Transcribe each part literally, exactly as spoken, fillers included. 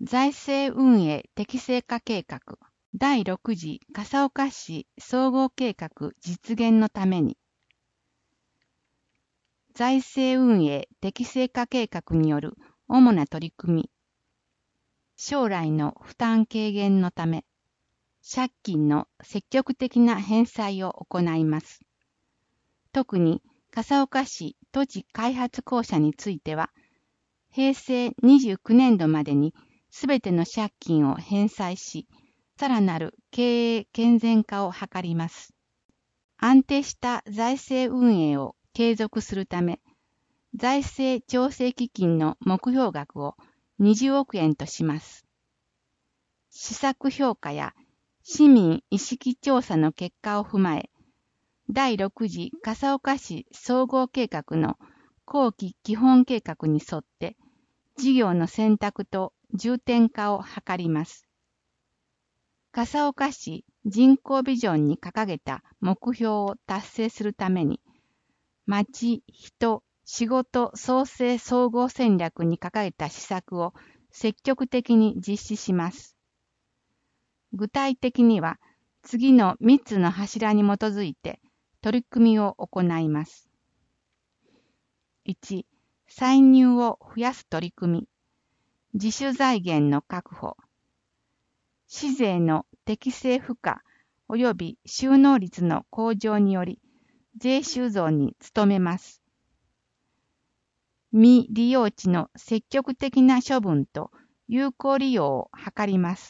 財政運営適正化計画だいろく次笠岡市総合計画実現のために、財政運営適正化計画による主な取り組み、将来の負担軽減のため、借金の積極的な返済を行います。特に笠岡市土地開発公社については、へいせいにじゅうきゅうねんどまでにすべての借金を返済し、さらなる経営健全化を図ります。安定した財政運営を継続するため、財政調整基金の目標額をにじゅうおくえんとします。施策評価や市民意識調査の結果を踏まえ、だいろく次笠岡市総合計画の後期基本計画に沿って事業の選択と重点化を図ります。笠岡市人口ビジョンに掲げた目標を達成するために、町、人、仕事創生総合戦略に掲げた施策を積極的に実施します。具体的には、次のみっつの柱に基づいて取り組みを行います。いち、歳入を増やす取り組み、自主財源の確保、市税の適正付加及び収納率の向上により、税収増に努めます。未利用地の積極的な処分と有効利用を図ります。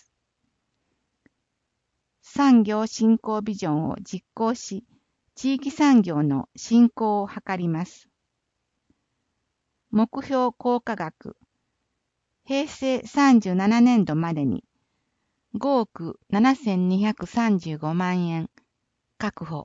産業振興ビジョンを実行し、地域産業の振興を図ります。目標効果額、へいせいさんじゅうななねんどまでにごおくななせんにひゃくさんじゅうごまんえん確保。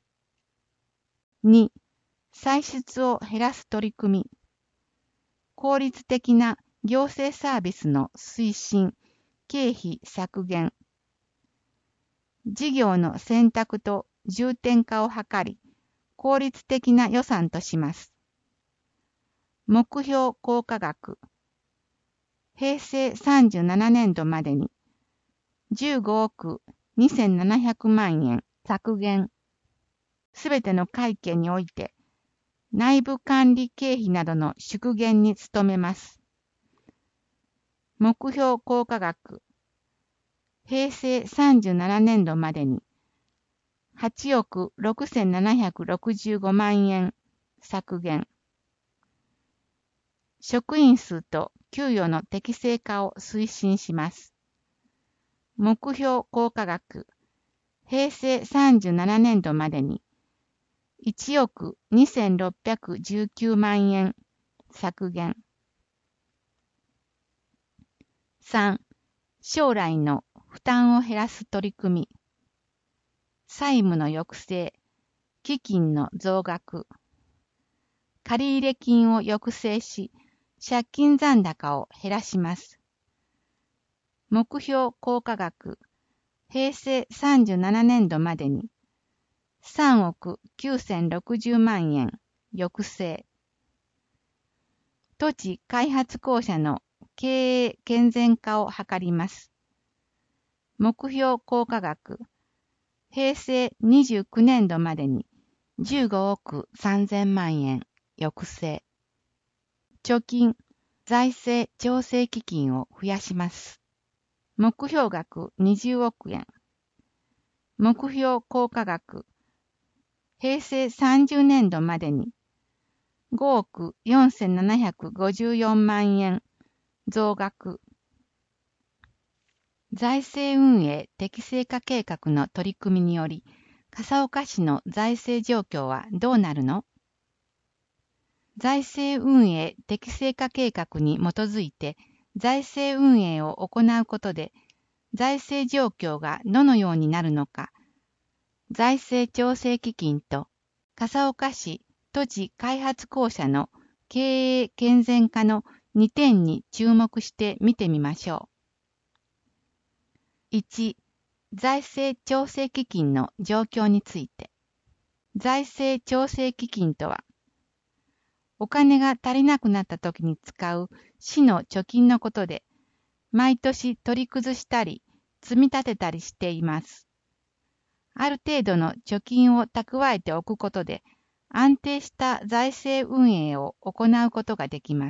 に、歳出を減らす取り組み、効率的な行政サービスの推進、経費削減、事業の選択と重点化を図り、効率的な予算とします。目標効果額、へいせいさんじゅうななねんどまでにじゅうごおくにせんななひゃくまんえん削減。すべての会計において、内部管理経費などの縮減に努めます。目標効果額、へいせいさんじゅうななねんどまでにはちおくろくせんななひゃくろくじゅうごまんえん削減。職員数と給与の適正化を推進します。目標効果額、へいせいさんじゅうななねんどまでにいちおくにせんろっぴゃくじゅうきゅうまんえん削減。さん、将来の負担を減らす取り組み、債務の抑制、基金の増額、借入金を抑制し、借金残高を減らします。目標効果額、へいせいさんじゅうななねんどまでにさんおくきゅうせんろくじゅうまんえん抑制。土地開発公社の経営健全化を図ります。目標効果額、へいせいにじゅうきゅうねんどまでにじゅうごおくさんぜんまんえん抑制。貯金、財政調整基金を増やします。目標額にじゅうおくえん。目標効果額、へいせいさんじゅうねんどまでにごおくよんせんななひゃくごじゅうよんまんえん増額。財政運営適正化計画の取り組みにより、笠岡市の財政状況はどうなるの？財政運営適正化計画に基づいて財政運営を行うことで、財政状況がどのようになるのか、財政調整基金と笠岡市土地開発公社の経営健全化のにてんに注目して見てみましょう。いち、財政調整基金の状況について。財政調整基金とは、お金が足りなくなった時に使う市の貯金のことで、 毎年取り崩したり、積み立てたりしています。ある程度の貯金を蓄えておくことで、安定した財政運営を行うことができます。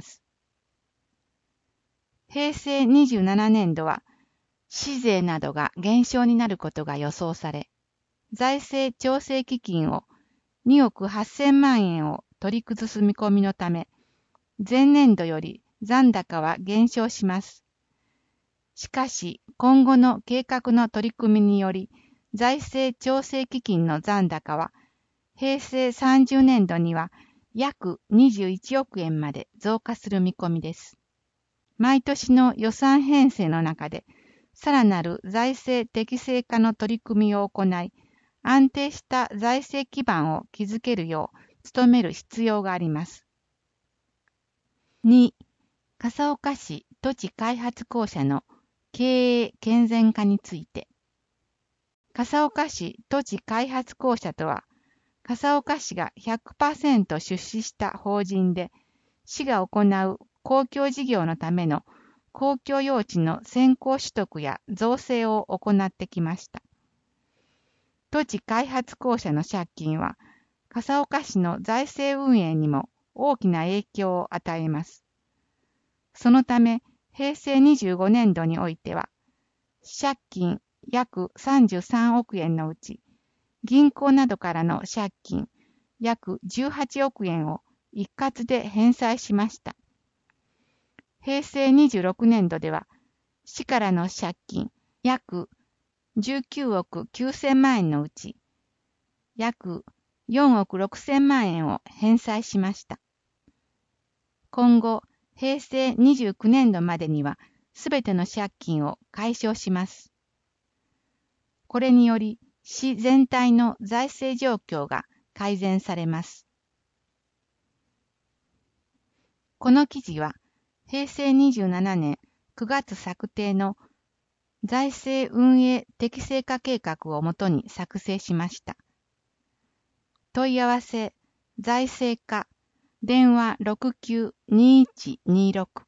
へいせいにじゅうななねんどは、市税などが減少になることが予想され、財政調整基金をにおくはっせんまんえんを取り崩す見込みのため、前年度より残高は減少します。しかし、今後の計画の取り組みにより、財政調整基金の残高は、へいせいさんじゅうねんどには約にじゅういちおくえんまで増加する見込みです。毎年の予算編成の中で、さらなる財政適正化の取り組みを行い、安定した財政基盤を築けるよう努める必要があります。に、笠岡市土地開発公社の経営健全化について。笠岡市土地開発公社とは、笠岡市が ひゃくパーセント 出資した法人で、市が行う公共事業のための公共用地の先行取得や造成を行ってきました。土地開発公社の借金は、笠岡市の財政運営にも大きな影響を与えます。そのため、へいせいにじゅうごねんどにおいては、借金約さんじゅうさんおくえんのうち、銀行などからの借金約じゅうはちおくえんを一括で返済しました。へいせいにじゅうろくねんどでは、市からの借金約じゅうきゅうおくきゅうせんまんえんのうち、約よんおくろくせんまんえんを返済しました。今後、へいせいにじゅうきゅうねんどまでには、すべての借金を解消します。これにより、市全体の財政状況が改善されます。この記事は、へいせいにじゅうななねんくがつ策定の財政運営適正化計画をもとに作成しました。問い合わせ、財政課、電話 ろくきゅうにいちにろく